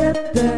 yette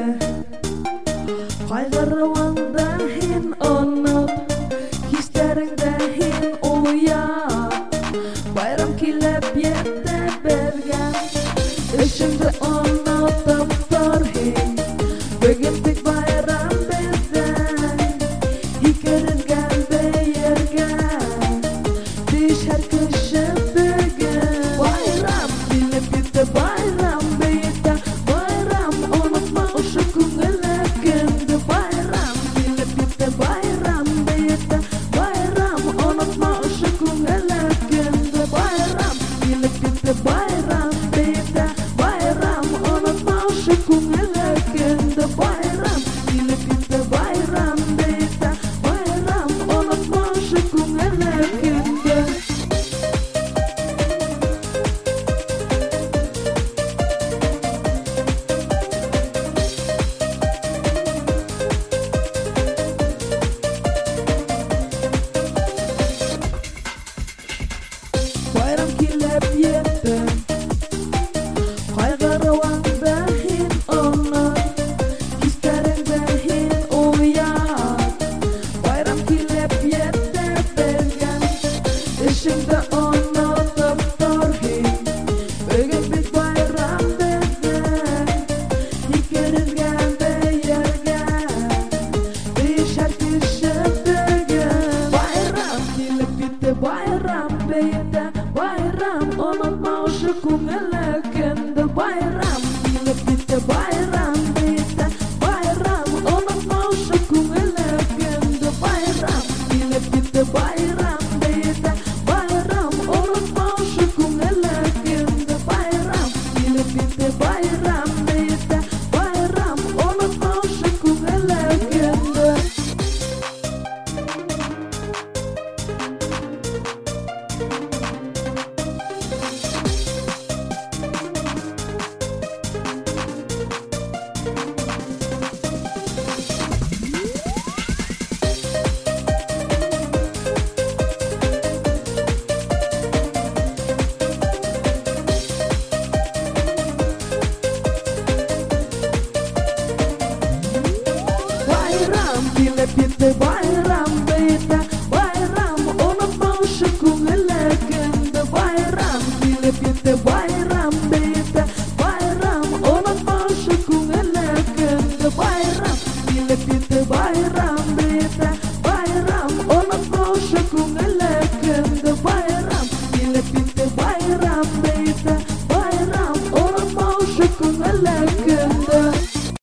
Kaygırıvanda hin unut Hisleringde hin uyan Bayram kelip yette bergen Ishingda unutup tur hin Bugün tek bayram bizden Hikaringan beyerga Dish her kişi bugün Bayram kelip yette bayram beyda Bayram unutma uşu kungulakindi Bayram kelip yette bayram beyda Bayram unutma uşu kungulakindi Bayram kelip yette bayram beyda Bayram unutma uşu kungulakindi Bayram kelip yette bayram beyda Bayram unutma uşu kungulakindi Bayram kelip yette Kaygırıvanda hin unut Hisleringde hin uyan Bayram kelip yette bergen Ishingda unutup tur hin Bugün bir bayram bizden Hikaringan beyerga Dish her kişi bugün Bayram kelip yette bayram beyda Bayram unutma uşu kungulakindi Bayram kelip yette bayram beyda Bayram unutma uşu kungulakindi Bayram kelip yette bayram beyda Bayram unutma uşu kungulakindi Bayram kelip yette bayram beyda Bayram unutma uşu kungulakindi Bayram kelip yette bayram